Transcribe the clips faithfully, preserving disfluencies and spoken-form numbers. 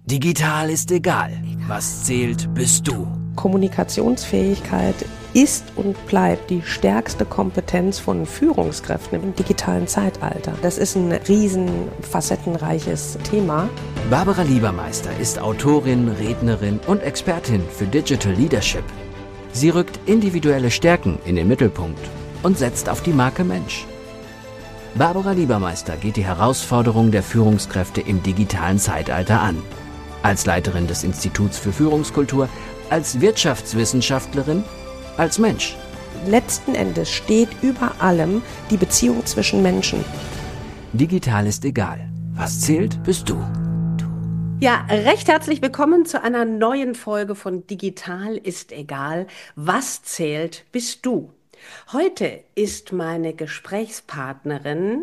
Digital ist egal. Was zählt, bist du. Kommunikationsfähigkeit ist und bleibt die stärkste Kompetenz von Führungskräften im digitalen Zeitalter. Das ist ein riesen facettenreiches Thema. Barbara Liebermeister ist Autorin, Rednerin und Expertin für Digital Leadership. Sie rückt individuelle Stärken in den Mittelpunkt und setzt auf die Marke Mensch. Barbara Liebermeister geht die Herausforderungen der Führungskräfte im digitalen Zeitalter an. Als Leiterin des Instituts für Führungskultur, als Wirtschaftswissenschaftlerin, als Mensch. Letzten Endes steht über allem die Beziehung zwischen Menschen. Digital ist egal. Was zählt, bist du. Ja, recht herzlich willkommen zu einer neuen Folge von Digital ist egal. Was zählt, bist du. Heute ist meine Gesprächspartnerin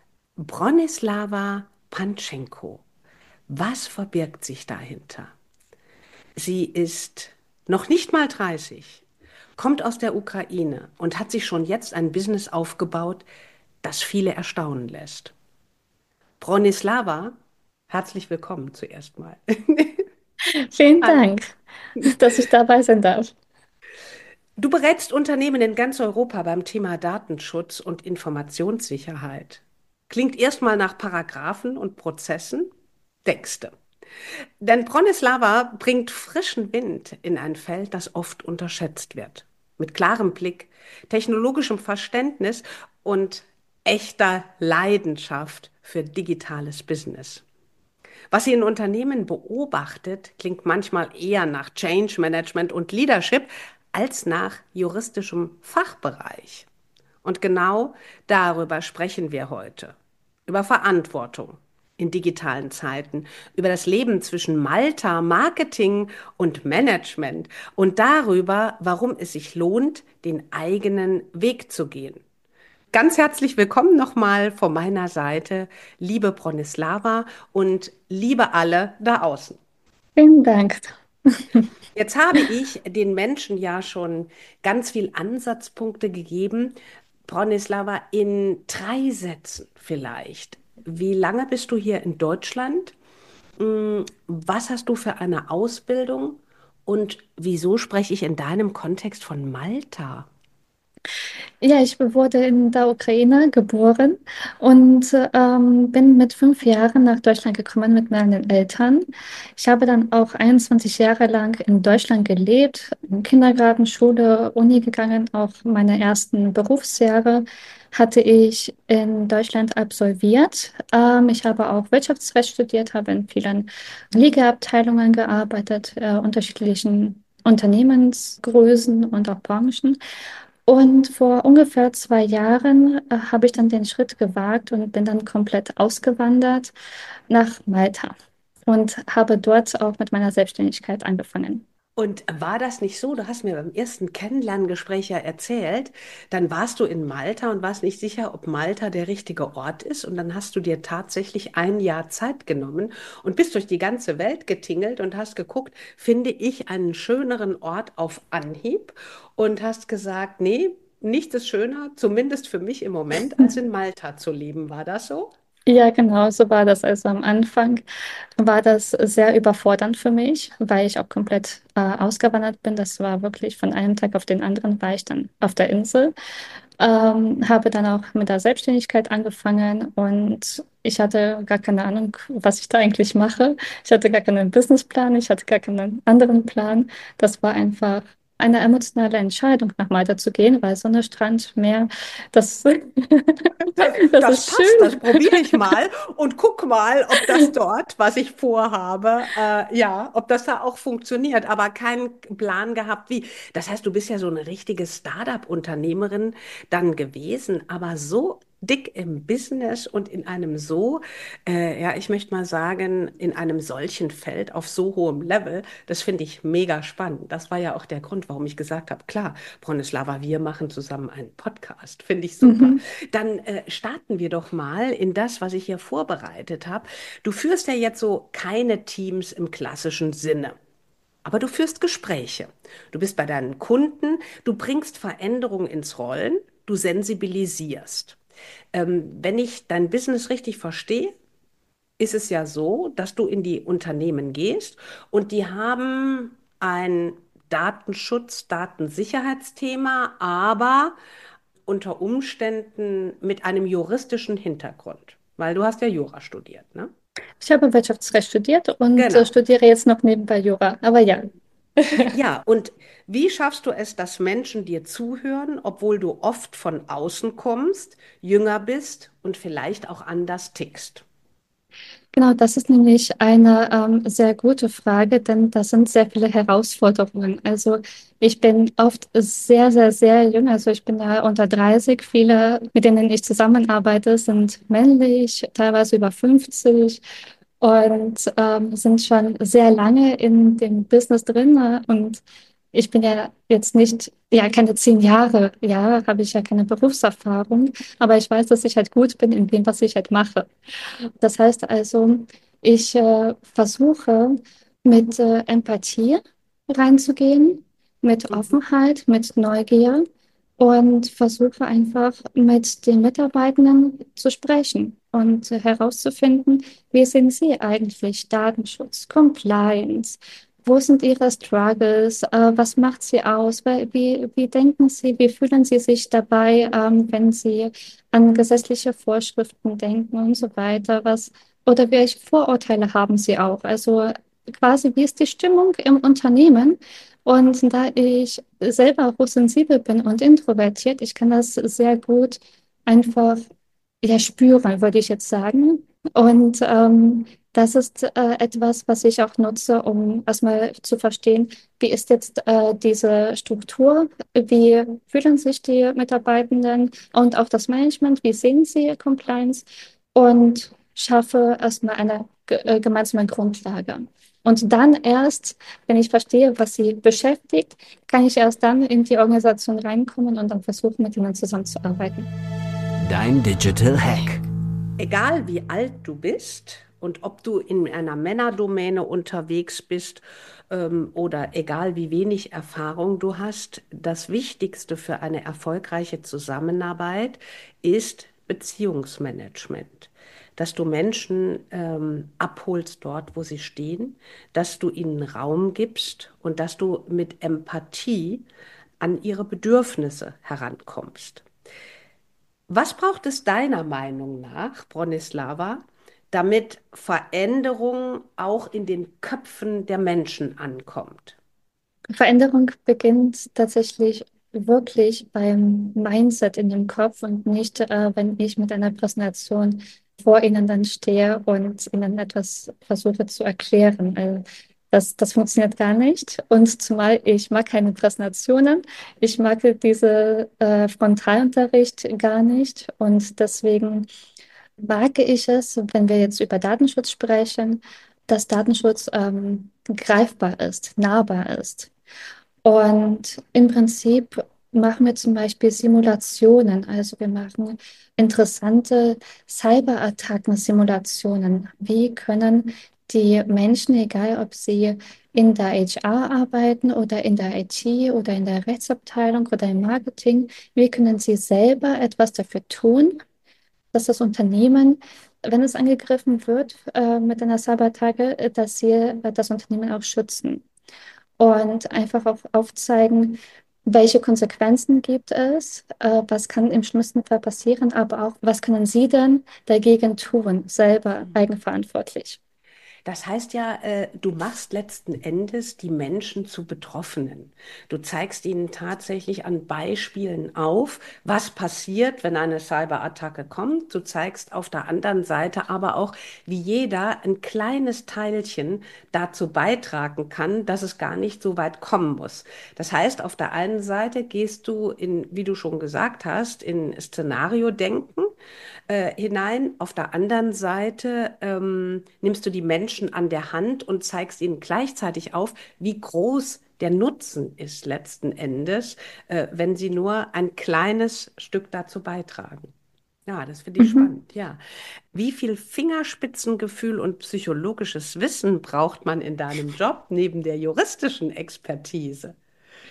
Bronislawa Pantschenko. Was verbirgt sich dahinter? Sie ist noch nicht mal dreißig, kommt aus der Ukraine und hat sich schon jetzt ein Business aufgebaut, das viele erstaunen lässt. Bronislawa, herzlich willkommen zuerst mal. Vielen Dank, dass ich dabei sein darf. Du berätst Unternehmen in ganz Europa beim Thema Datenschutz und Informationssicherheit. Klingt erstmal nach Paragraphen und Prozessen, denkst du. Denn Bronislawa bringt frischen Wind in ein Feld, das oft unterschätzt wird. Mit klarem Blick, technologischem Verständnis und echter Leidenschaft für digitales Business. Was sie in Unternehmen beobachtet, klingt manchmal eher nach Change Management und Leadership als nach juristischem Fachbereich. Und genau darüber sprechen wir heute. Über Verantwortung in digitalen Zeiten, über das Leben zwischen Malta, Marketing und Management und darüber, warum es sich lohnt, den eigenen Weg zu gehen. Ganz herzlich willkommen nochmal von meiner Seite, liebe Bronislawa und liebe alle da außen. Vielen Dank. Jetzt habe ich den Menschen ja schon ganz viel Ansatzpunkte gegeben. Bronislawa, in drei Sätzen vielleicht. Wie lange bist du hier in Deutschland? Was hast du für eine Ausbildung? Und wieso spreche ich in deinem Kontext von Malta? Ja, ich wurde in der Ukraine geboren und ähm, bin mit fünf Jahren nach Deutschland gekommen mit meinen Eltern. Ich habe dann auch einundzwanzig Jahre lang in Deutschland gelebt, im Kindergarten, Schule, Uni gegangen. Auch meine ersten Berufsjahre hatte ich in Deutschland absolviert. Ähm, ich habe auch Wirtschaftsrecht studiert, habe in vielen Liga-Abteilungen gearbeitet, äh, unterschiedlichen Unternehmensgrößen und auch Branchen. Und vor ungefähr zwei Jahren äh, habe ich dann den Schritt gewagt und bin dann komplett ausgewandert nach Malta und habe dort auch mit meiner Selbstständigkeit angefangen. Und war das nicht so? Du hast mir beim ersten Kennenlerngespräch ja erzählt, dann warst du in Malta und warst nicht sicher, ob Malta der richtige Ort ist. Und dann hast du dir tatsächlich ein Jahr Zeit genommen und bist durch die ganze Welt getingelt und hast geguckt, finde ich einen schöneren Ort auf Anhieb? Und hast gesagt, nee, nichts ist schöner, zumindest für mich im Moment, als in Malta zu leben. War das so? Ja, genau, so war das. Also am Anfang war das sehr überfordernd für mich, weil ich auch komplett äh, ausgewandert bin. Das war wirklich von einem Tag auf den anderen war ich dann auf der Insel. Ähm, habe dann auch mit der Selbstständigkeit angefangen und ich hatte gar keine Ahnung, was ich da eigentlich mache. Ich hatte gar keinen Businessplan, ich hatte gar keinen anderen Plan. Das war einfach eine emotionale Entscheidung, nach Malta zu gehen, weil Sonne, Strand, Meer, das, Das, das das ist passt, das schön. probiere ich mal und guck mal, ob das dort, was ich vorhabe, äh, ja, ob das da auch funktioniert, aber keinen Plan gehabt, wie. Das heißt, du bist ja so eine richtige Start-up-Unternehmerin dann gewesen, aber so dick im Business und in einem so, äh, ja, ich möchte mal sagen, in einem solchen Feld auf so hohem Level, das finde ich mega spannend. Das war ja auch der Grund, warum ich gesagt habe, klar, Bronislawa, wir machen zusammen einen Podcast, finde ich super. Mhm. Dann äh, starten wir doch mal in das, was ich hier vorbereitet habe. Du führst ja jetzt so keine Teams im klassischen Sinne. Aber du führst Gespräche. Du bist bei deinen Kunden, du bringst Veränderungen ins Rollen, du sensibilisierst. Ähm, wenn ich dein Business richtig verstehe, ist es ja so, dass du in die Unternehmen gehst und die haben ein Datenschutz, Datensicherheitsthema, aber unter Umständen mit einem juristischen Hintergrund, weil du hast ja Jura studiert, ne? Ich habe Wirtschaftsrecht studiert und äh, Genau. studiere jetzt noch nebenbei Jura. Aber ja. Ja, und wie schaffst du es, dass Menschen dir zuhören, obwohl du oft von außen kommst, jünger bist und vielleicht auch anders tickst? Genau, das ist nämlich eine ähm, sehr gute Frage, denn das sind sehr viele Herausforderungen. Also ich bin oft sehr, sehr, sehr jung. Also ich bin ja unter dreißig. Viele, mit denen ich zusammenarbeite, sind männlich, teilweise über fünfzig und ähm, sind schon sehr lange in dem Business drin. ne? Und ich bin ja jetzt nicht, ja, keine zehn Jahre, ja, habe ich ja keine Berufserfahrung, aber ich weiß, dass ich halt gut bin in dem, was ich halt mache. Das heißt also, ich äh, versuche mit äh, Empathie reinzugehen, mit Mhm. Offenheit, mit Neugier und versuche einfach mit den Mitarbeitenden zu sprechen und äh, herauszufinden, wie sehen sie eigentlich Datenschutz, Compliance, wo sind ihre Struggles, äh, was macht sie aus, wie, wie, wie denken sie, wie fühlen sie sich dabei, ähm, wenn sie an gesetzliche Vorschriften denken und so weiter, was oder welche Vorurteile haben sie auch? Also quasi, wie ist die Stimmung im Unternehmen? Und da ich selber hochsensibel bin und introvertiert, ich kann das sehr gut einfach ja, spüren, würde ich jetzt sagen. Und ähm, das ist äh, etwas, was ich auch nutze, um erstmal zu verstehen, wie ist jetzt äh, diese Struktur, wie fühlen sich die Mitarbeitenden und auch das Management, wie sehen sie Compliance und schaffe erstmal eine ge- äh, gemeinsame Grundlage. Und dann erst, wenn ich verstehe, was sie beschäftigt, kann ich erst dann in die Organisation reinkommen und dann versuchen, mit ihnen zusammenzuarbeiten. Dein Digital Hack. Egal wie alt du bist und ob du in einer Männerdomäne unterwegs bist ähm, oder egal wie wenig Erfahrung du hast, das Wichtigste für eine erfolgreiche Zusammenarbeit ist Beziehungsmanagement. Dass du Menschen ähm, abholst dort, wo sie stehen, dass du ihnen Raum gibst und dass du mit Empathie an ihre Bedürfnisse herankommst. Was braucht es deiner Meinung nach, Bronislava, damit Veränderung auch in den Köpfen der Menschen ankommt? Veränderung beginnt tatsächlich wirklich beim Mindset in dem Kopf und nicht, äh, wenn ich mit einer Präsentation vor Ihnen dann stehe und Ihnen etwas versuche zu erklären. Also das, das funktioniert gar nicht. Und zumal ich mag keine Präsentationen, ich mag diese äh, Frontalunterricht gar nicht. Und deswegen wage ich es, wenn wir jetzt über Datenschutz sprechen, dass Datenschutz ähm, greifbar ist, nahbar ist. Und im Prinzip machen wir zum Beispiel Simulationen. Also wir machen interessante Cyberattacken-Simulationen. Wie können die Menschen, egal ob sie in der H R arbeiten oder in der I T oder in der Rechtsabteilung oder im Marketing, wie können sie selber etwas dafür tun, dass das Unternehmen, wenn es angegriffen wird äh, mit einer Cyberattacke, äh, dass sie äh, das Unternehmen auch schützen und einfach auch aufzeigen, welche Konsequenzen gibt es, äh, was kann im schlimmsten Fall passieren, aber auch, was können Sie denn dagegen tun, selber eigenverantwortlich. Das heißt ja, äh, du machst letzten Endes die Menschen zu Betroffenen. Du zeigst ihnen tatsächlich an Beispielen auf, was passiert, wenn eine Cyberattacke kommt. Du zeigst auf der anderen Seite aber auch, wie jeder ein kleines Teilchen dazu beitragen kann, dass es gar nicht so weit kommen muss. Das heißt, auf der einen Seite gehst du in, wie du schon gesagt hast, in Szenario-Denken äh, hinein. Auf der anderen Seite ähm, nimmst du die Menschen an der Hand und zeigst ihnen gleichzeitig auf, wie groß der Nutzen ist letzten Endes, äh, wenn sie nur ein kleines Stück dazu beitragen. Ja, das finde ich Mhm. spannend, ja. Wie viel Fingerspitzengefühl und psychologisches Wissen braucht man in deinem Job neben der juristischen Expertise?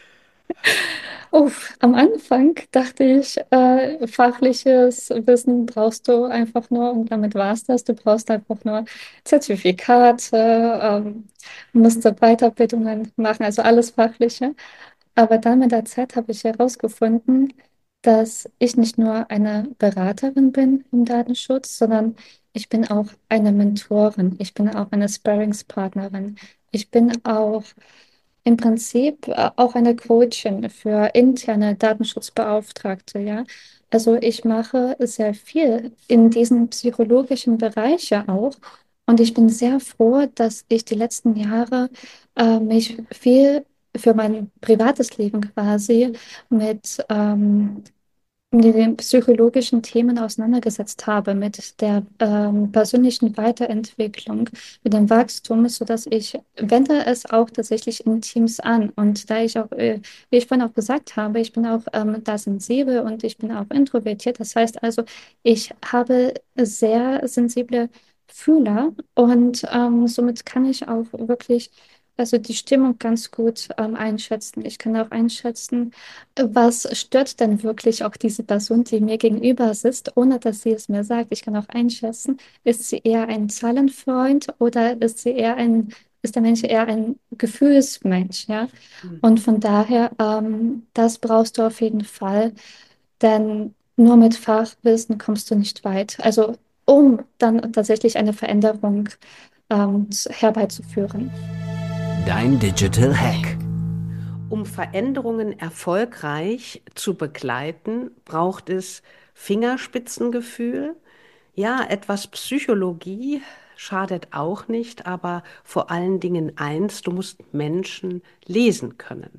Uff, am Anfang dachte ich, äh, fachliches Wissen brauchst du einfach nur und damit war's das. Du brauchst einfach nur Zertifikate, ähm, musst du Weiterbildungen machen, also alles Fachliche. Aber dann mit der Zeit habe ich herausgefunden, dass ich nicht nur eine Beraterin bin im Datenschutz, sondern ich bin auch eine Mentorin. Ich bin auch eine Sparringspartnerin. Ich bin auch im Prinzip äh, auch eine Coachin für interne Datenschutzbeauftragte, ja. Also ich mache sehr viel in diesem psychologischen Bereich ja auch. Und ich bin sehr froh, dass ich die letzten Jahre äh, mich viel für mein privates Leben quasi mit ähm, mit den psychologischen Themen auseinandergesetzt habe, mit der ähm, persönlichen Weiterentwicklung, mit dem Wachstum, sodass ich wende es auch tatsächlich in Teams an. Und da ich auch, äh, wie ich vorhin auch gesagt habe, ich bin auch ähm, da sensibel und ich bin auch introvertiert. Das heißt also, ich habe sehr sensible Fühler und ähm, somit kann ich auch wirklich also die Stimmung ganz gut ähm, einschätzen. Ich kann auch einschätzen, was stört denn wirklich auch diese Person, die mir gegenüber sitzt, ohne dass sie es mir sagt? Ich kann auch einschätzen, ist sie eher ein Zahlenfreund oder ist sie eher ein, ist der Mensch eher ein Gefühlsmensch, ja? Und von daher, ähm, das brauchst du auf jeden Fall, denn nur mit Fachwissen kommst du nicht weit. Also um dann tatsächlich eine Veränderung ähm, zu- herbeizuführen. Dein Digital Hack. Um Veränderungen erfolgreich zu begleiten, braucht es Fingerspitzengefühl. Ja, etwas Psychologie schadet auch nicht, aber vor allen Dingen eins, du musst Menschen lesen können.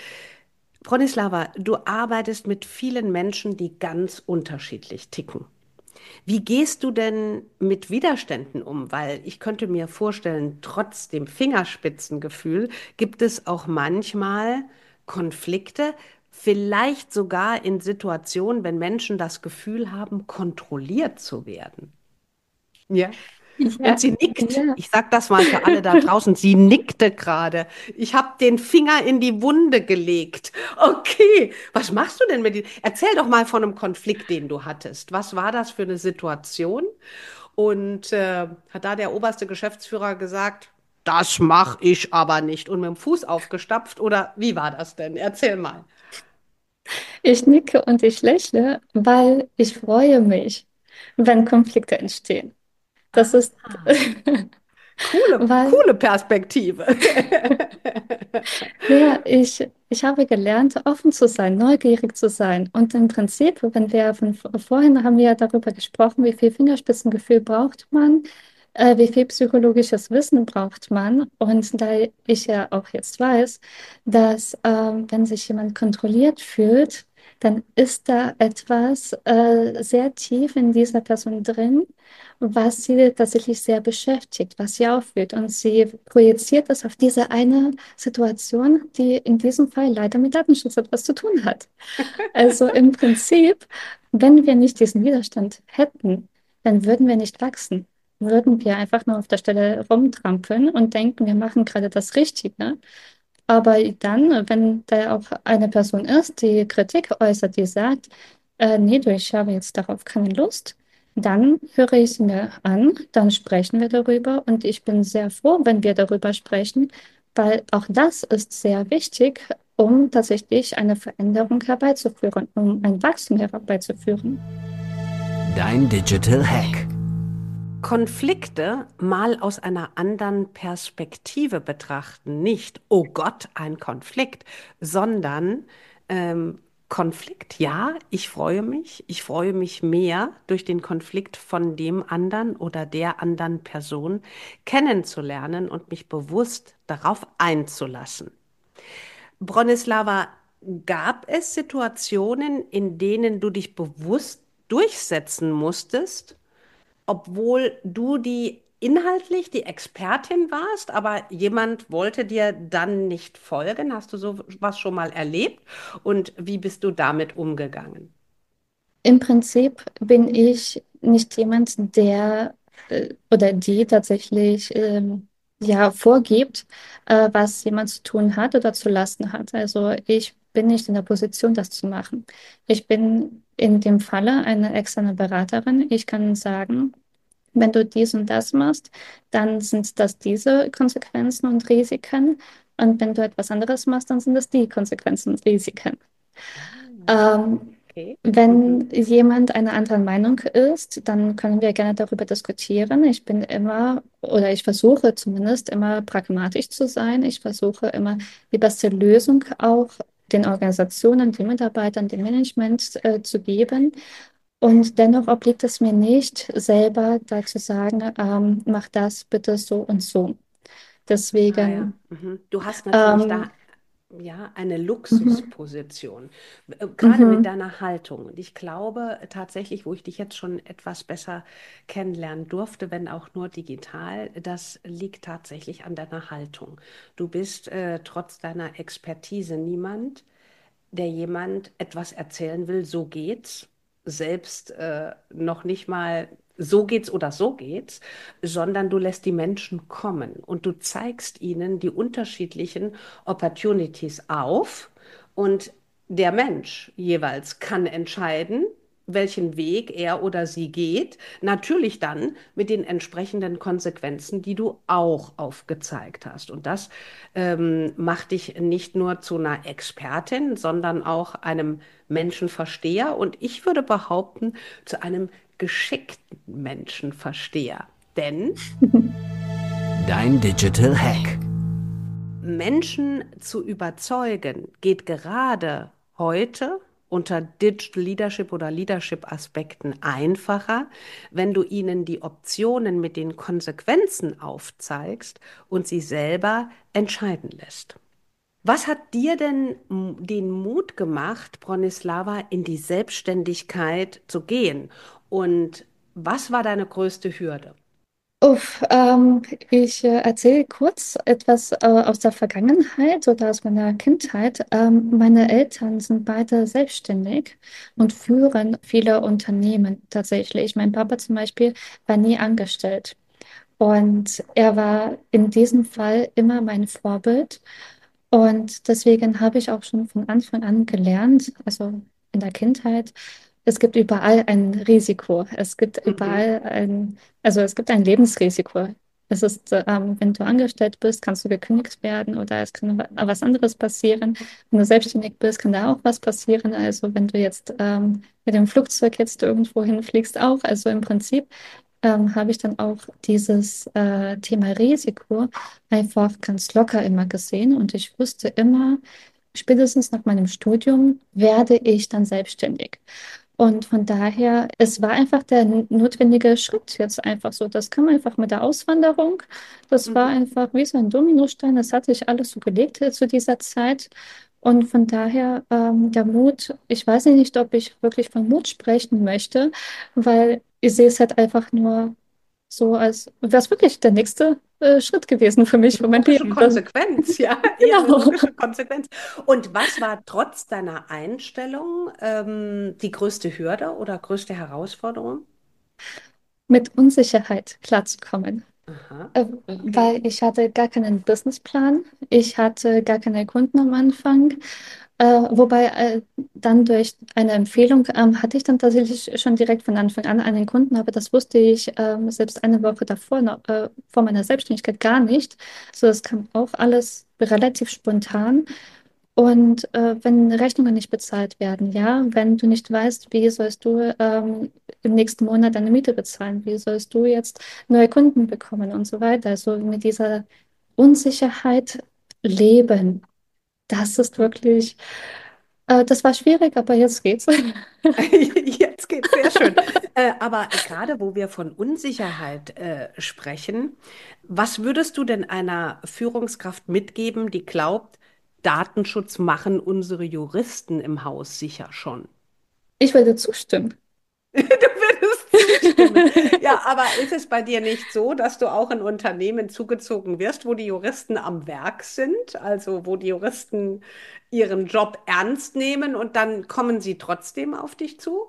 Bronislava, du arbeitest mit vielen Menschen, die ganz unterschiedlich ticken. Wie gehst du denn mit Widerständen um? Weil ich könnte mir vorstellen, trotz dem Fingerspitzengefühl gibt es auch manchmal Konflikte, vielleicht sogar in Situationen, wenn Menschen das Gefühl haben, kontrolliert zu werden. Ja. Und Ja, sie nickt. ja. Ich sage das mal für alle da draußen. Sie nickte gerade. Ich habe den Finger in die Wunde gelegt. Okay, was machst du denn mit dem? Erzähl doch mal von einem Konflikt, den du hattest. Was war das für eine Situation? Und äh, hat da der oberste Geschäftsführer gesagt, das mache ich aber nicht und mit dem Fuß aufgestapft? Oder wie war das denn? Erzähl mal. Ich nicke und ich lächle, weil ich freue mich, wenn Konflikte entstehen. Das Ah, ist, coole, weil, coole Perspektive. ja, ich, ich habe gelernt, offen zu sein, neugierig zu sein. Und im Prinzip, wenn wir von vorhin haben wir ja darüber gesprochen, wie viel Fingerspitzengefühl braucht man, äh, wie viel psychologisches Wissen braucht man. Und da ich ja auch jetzt weiß, dass ähm, wenn sich jemand kontrolliert fühlt, dann ist da etwas äh, sehr tief in dieser Person drin, was sie tatsächlich sehr beschäftigt, was sie auffühlt. Und sie projiziert das auf diese eine Situation, die in diesem Fall leider mit Datenschutz etwas zu tun hat. Also im Prinzip, wenn wir nicht diesen Widerstand hätten, dann würden wir nicht wachsen. Würden wir einfach nur auf der Stelle rumtrampeln und denken, wir machen gerade das Richtige. Aber dann, wenn da auch eine Person ist, die Kritik äußert, die sagt, äh, nee, du, ich habe jetzt darauf keine Lust, dann höre ich sie mir an, dann sprechen wir darüber und ich bin sehr froh, wenn wir darüber sprechen, weil auch das ist sehr wichtig, um tatsächlich eine Veränderung herbeizuführen, um ein Wachstum herbeizuführen. Dein Digital Hack. Konflikte mal aus einer anderen Perspektive betrachten. Nicht, oh Gott, ein Konflikt, sondern ähm, Konflikt, ja, ich freue mich. Ich freue mich mehr durch den Konflikt von dem anderen oder der anderen Person kennenzulernen und mich bewusst darauf einzulassen. Bronislava, gab es Situationen, in denen du dich bewusst durchsetzen musstest? Obwohl du die inhaltlich die Expertin warst, aber jemand wollte dir dann nicht folgen. Hast du sowas schon mal erlebt? Und wie bist du damit umgegangen? Im Prinzip bin ich nicht jemand, der äh, oder die tatsächlich ähm, ja vorgibt, äh, was jemand zu tun hat oder zu lassen hat. Also ich bin nicht in der Position, das zu machen. Ich bin in dem Falle eine externe Beraterin. Ich kann sagen, wenn du dies und das machst, dann sind das diese Konsequenzen und Risiken. Und wenn du etwas anderes machst, dann sind das die Konsequenzen und Risiken. Ähm, Okay. Mhm. Wenn jemand einer anderen Meinung ist, dann können wir gerne darüber diskutieren. Ich bin immer, oder ich versuche zumindest immer pragmatisch zu sein. Ich versuche immer die beste Lösung auch den Organisationen, den Mitarbeitern, dem Management äh, zu geben. Und dennoch obliegt es mir nicht, selber dazu sagen, ähm, mach das bitte so und so. Ah ja. Deswegen, Mhm. Du hast natürlich ähm, da ja eine mhm, Luxusposition, äh, gerade mit mhm. deiner Haltung. Und ich glaube tatsächlich, wo ich dich jetzt schon etwas besser kennenlernen durfte, wenn auch nur digital, das liegt tatsächlich an deiner Haltung. Du bist äh, trotz deiner Expertise niemand, der jemand etwas erzählen will, so geht's, selbst äh, noch nicht mal so geht's oder so geht's, sondern du lässt die Menschen kommen und du zeigst ihnen die unterschiedlichen Opportunities auf und der Mensch jeweils kann entscheiden, welchen Weg er oder sie geht, natürlich dann mit den entsprechenden Konsequenzen, die du auch aufgezeigt hast. Und das ähm, macht dich nicht nur zu einer Expertin, sondern auch einem Menschenversteher und ich würde behaupten, zu einem geschickten Menschenversteher. Denn Dein Digital Hack. Menschen zu überzeugen, geht gerade heute unter Digital Leadership oder Leadership-Aspekten einfacher, wenn du ihnen die Optionen mit den Konsequenzen aufzeigst und sie selber entscheiden lässt. Was hat dir denn m- den Mut gemacht, Bronislava, in die Selbstständigkeit zu gehen? Und was war deine größte Hürde? Uff, ähm, ich äh, erzähle kurz etwas äh, aus der Vergangenheit oder aus meiner Kindheit. Ähm, meine Eltern sind beide selbstständig und führen viele Unternehmen tatsächlich. Mein Papa zum Beispiel war nie angestellt und er war in diesem Fall immer mein Vorbild. Und deswegen habe ich auch schon von Anfang an gelernt, also in der Kindheit, es gibt überall ein Risiko. Es gibt Mhm. überall ein, also es gibt ein Lebensrisiko. Es ist, ähm, wenn du angestellt bist, kannst du gekündigt werden oder es kann wa- was anderes passieren. Wenn du selbstständig bist, kann da auch was passieren. Also wenn du jetzt ähm, mit dem Flugzeug jetzt irgendwo hinfliegst, auch. Also im Prinzip ähm, habe ich dann auch dieses äh, Thema Risiko einfach ganz locker immer gesehen und ich wusste immer, spätestens nach meinem Studium werde ich dann selbstständig. Und von daher, es war einfach der n- notwendige Schritt jetzt einfach so. Das kam einfach mit der Auswanderung. Das war Mhm. einfach wie so ein Dominostein. Das hat sich alles so gelegt äh, zu dieser Zeit. Und von daher ähm, der Mut, ich weiß nicht, ob ich wirklich von Mut sprechen möchte, weil ich sehe es halt einfach nur so, als wäre es wirklich der nächste äh, Schritt gewesen für mich, für mein Logische Leben. Das, Konsequenz, ja, eher eine genau. logische Konsequenz. Und was war trotz deiner Einstellung ähm, die größte Hürde oder größte Herausforderung? Mit Unsicherheit klarzukommen. Aha, Äh, okay. weil ich hatte gar keinen Businessplan, ich hatte gar keine Kunden am Anfang. Äh, wobei äh, dann durch eine Empfehlung ähm, hatte ich dann tatsächlich schon direkt von Anfang an einen Kunden, aber das wusste ich ähm, selbst eine Woche davor, noch, äh, vor meiner Selbstständigkeit gar nicht. So, das kam auch alles relativ spontan. Und äh, wenn Rechnungen nicht bezahlt werden, ja, wenn du nicht weißt, wie sollst du ähm, im nächsten Monat deine Miete bezahlen, wie sollst du jetzt neue Kunden bekommen und so weiter. Also mit dieser Unsicherheit leben, das ist wirklich, äh, das war schwierig, aber jetzt geht's. Jetzt geht's sehr schön. Äh, aber gerade wo wir von Unsicherheit äh, sprechen, was würdest du denn einer Führungskraft mitgeben, die glaubt, Datenschutz machen unsere Juristen im Haus sicher schon? Ich würde zustimmen. Du würdest zustimmen. Ja, aber ist es bei dir nicht so, dass du auch in Unternehmen zugezogen wirst, wo die Juristen am Werk sind, also wo die Juristen ihren Job ernst nehmen und dann kommen sie trotzdem auf dich zu?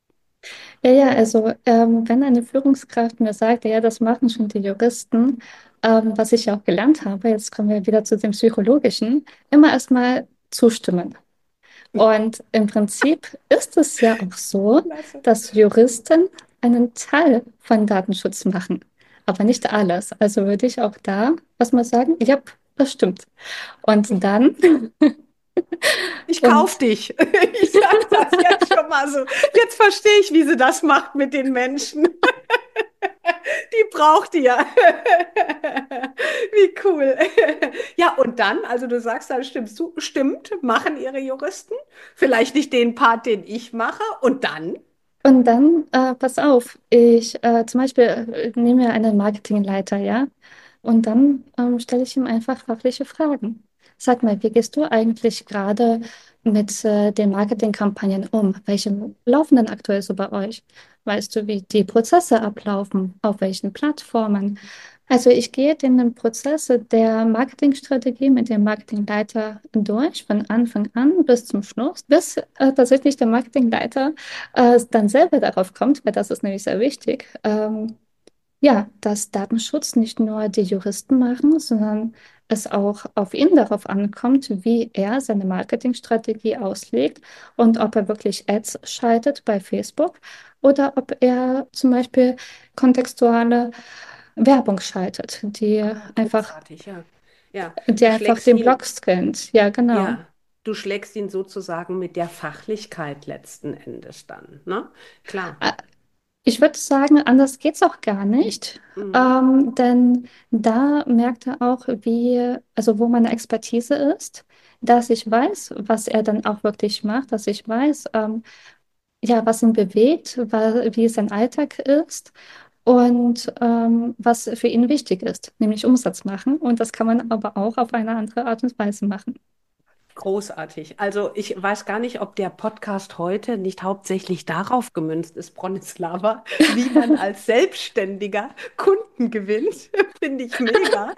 Ja, ja, also ähm, wenn eine Führungskraft mir sagt, ja, das machen schon die Juristen, ähm, was ich ja auch gelernt habe, jetzt kommen wir wieder zu dem Psychologischen, immer erstmal zustimmen. Und im Prinzip ist es ja auch so, Klasse. dass Juristen einen Teil von Datenschutz machen, aber nicht alles. Also würde ich auch da was mal sagen, ja, das stimmt. Und dann, Ich kauf und dich. Ich sag das jetzt schon mal so. Jetzt verstehe ich, wie sie das macht mit den Menschen. Die braucht ihr. Wie cool. Ja, und dann, also du sagst, dann stimmst du, stimmt, machen ihre Juristen. Vielleicht nicht den Part, den ich mache. Und dann? Und dann, äh, pass auf, ich äh, zum Beispiel äh, nehme mir einen Marketingleiter, ja, und dann ähm, stelle ich ihm einfach fachliche Fragen. Sag mal, wie gehst du eigentlich gerade mit äh, den Marketingkampagnen um? Welche laufen denn aktuell so bei euch? Weißt du, wie die Prozesse ablaufen? Auf welchen Plattformen? Also ich gehe den Prozess der Marketingstrategie mit dem Marketingleiter durch, von Anfang an bis zum Schluss, bis äh, tatsächlich der Marketingleiter äh, dann selber darauf kommt, weil das ist nämlich sehr wichtig, ähm, ja, dass Datenschutz nicht nur die Juristen machen, sondern es auch auf ihn darauf ankommt, wie er seine Marketingstrategie auslegt und ob er wirklich Ads schaltet bei Facebook oder ob er zum Beispiel kontextuale Werbung schaltet, die Ah, einfach, großartig, ja. Ja, die du einfach schlägst den Blog ihn, scannt. Ja, genau. ja, du schlägst ihn sozusagen mit der Fachlichkeit letzten Endes dann, ne? Klar. Ich würde sagen, anders geht's auch gar nicht. Mhm. Ähm, denn da merkt er auch, wie, also wo meine Expertise ist, dass ich weiß, was er dann auch wirklich macht, dass ich weiß, ähm, ja, was ihn bewegt, wa- wie sein Alltag ist und ähm, was für ihn wichtig ist, nämlich Umsatz machen. Und das kann man aber auch auf eine andere Art und Weise machen. Großartig. Also ich weiß gar nicht, ob der Podcast heute nicht hauptsächlich darauf gemünzt ist, Bronislava, wie man als Selbstständiger Kunden gewinnt. Finde ich mega.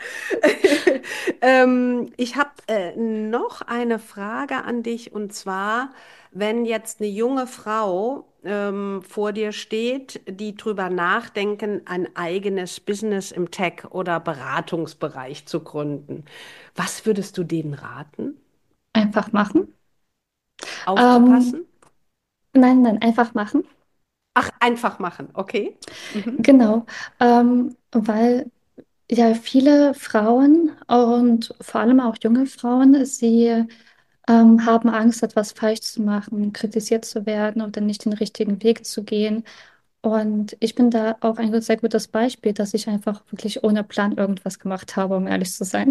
Ähm, ich habe äh, noch eine Frage an dich, und zwar, wenn jetzt eine junge Frau ähm, vor dir steht, die drüber nachdenken, ein eigenes Business im Tech- oder Beratungsbereich zu gründen. Was würdest du denen raten? Einfach machen. Ähm, Aufzupassen? nein, nein, einfach machen. Ach, einfach machen, okay. Mhm. Genau, ähm, weil ja viele Frauen und vor allem auch junge Frauen, sie ähm, haben Angst, etwas falsch zu machen, kritisiert zu werden oder nicht den richtigen Weg zu gehen. Und ich bin da auch ein sehr gutes Beispiel, dass ich einfach wirklich ohne Plan irgendwas gemacht habe, um ehrlich zu sein.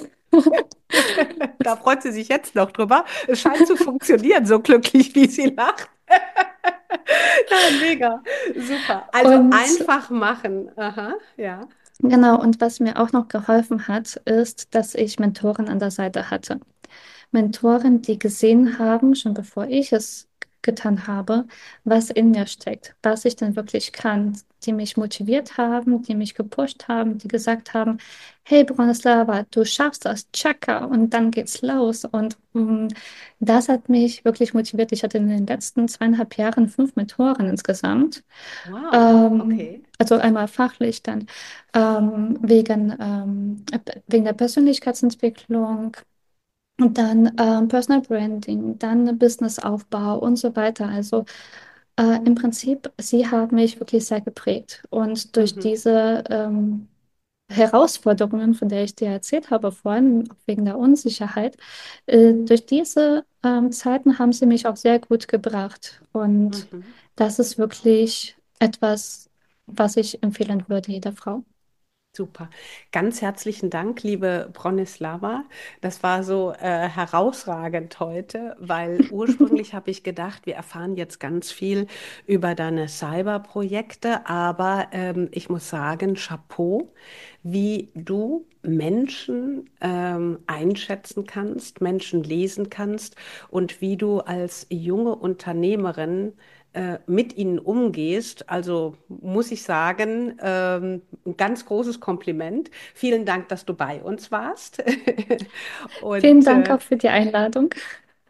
Da freut sie sich jetzt noch drüber. Es scheint zu funktionieren, so glücklich wie sie lacht. Nein, mega. Super. Also Und einfach machen. Aha, ja. genau, und was mir auch noch geholfen hat, ist, dass ich Mentoren an der Seite hatte. Mentoren, die gesehen haben, schon bevor ich es getan habe, was in mir steckt, was ich denn wirklich kann, die mich motiviert haben, die mich gepusht haben, die gesagt haben, hey Bronislava, du schaffst das, tschakka, und dann geht's los. Und mm, das hat mich wirklich motiviert. Ich hatte in den letzten zweieinhalb Jahren fünf Mentoren insgesamt. Wow. Ähm, Okay. also einmal fachlich, dann ähm, wegen, ähm, wegen der Persönlichkeitsentwicklung, und dann ähm, Personal Branding, dann Businessaufbau und so weiter. Also äh, im Prinzip, sie haben mich wirklich sehr geprägt. Und durch Mhm. diese ähm, Herausforderungen, von der ich dir erzählt habe vorhin, auch wegen der Unsicherheit, äh, durch diese ähm, Zeiten haben sie mich auch sehr gut gebracht. Und Mhm. das ist wirklich etwas, was ich empfehlen würde, jeder Frau. Super. Ganz herzlichen Dank, liebe Bronislava. Das war so äh, herausragend heute, weil ursprünglich habe ich gedacht, wir erfahren jetzt ganz viel über deine Cyberprojekte, aber ähm, ich muss sagen, Chapeau, wie du Menschen ähm, einschätzen kannst, Menschen lesen kannst und wie du als junge Unternehmerin äh, mit ihnen umgehst. Also muss ich sagen, ähm, ein ganz großes Kompliment. Vielen Dank, dass du bei uns warst. Vielen Und Dank äh, auch für die Einladung.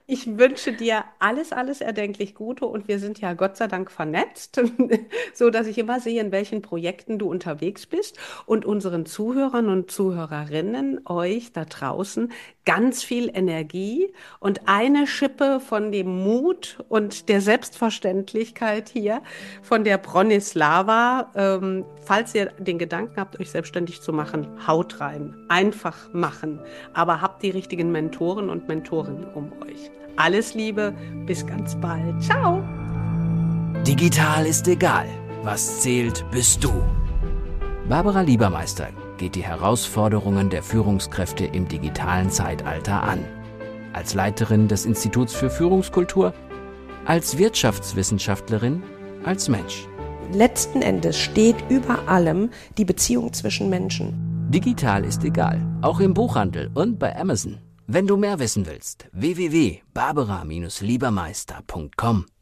Ich wünsche dir alles, alles erdenklich Gute und wir sind ja Gott sei Dank vernetzt, so dass ich immer sehe, in welchen Projekten du unterwegs bist und unseren Zuhörern und Zuhörerinnen, euch da draußen, ganz viel Energie und eine Schippe von dem Mut und der Selbstverständlichkeit hier von der Bronislava. Ähm, falls ihr den Gedanken habt, euch selbstständig zu machen, haut rein. Einfach machen. Aber habt die richtigen Mentoren und Mentorinnen um euch. Alles Liebe, bis ganz bald. Ciao! Digital ist egal. Was zählt, bist du. Barbara Liebermeister geht die Herausforderungen der Führungskräfte im digitalen Zeitalter an. Als Leiterin des Instituts für Führungskultur, als Wirtschaftswissenschaftlerin, als Mensch. Letzten Endes steht über allem die Beziehung zwischen Menschen. Digital ist egal, auch im Buchhandel und bei Amazon. Wenn du mehr wissen willst, w w w punkt barbara Bindestrich liebermeister punkt com.